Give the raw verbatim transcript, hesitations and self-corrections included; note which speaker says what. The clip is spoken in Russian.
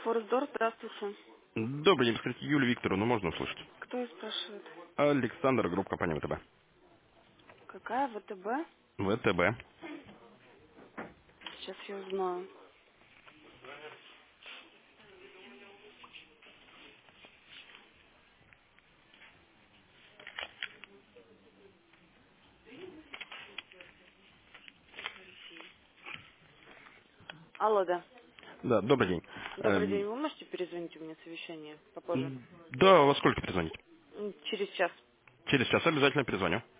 Speaker 1: Форсдор, здравствуйте.
Speaker 2: Добрый день, скажите, Юлию Викторовну можно услышать?
Speaker 1: Кто и спрашивает?
Speaker 2: Александр, группа компания ВТБ.
Speaker 1: Какая ВТБ?
Speaker 2: ВТБ.
Speaker 1: Сейчас я узнаю. Алло, да.
Speaker 2: Да, добрый день.
Speaker 1: Добрый день.
Speaker 2: Эм,
Speaker 1: Вы можете перезвонить у меня совещание попозже?
Speaker 2: м, да, во сколько перезвонить?
Speaker 1: М, Через час.
Speaker 2: Через час обязательно перезвоню.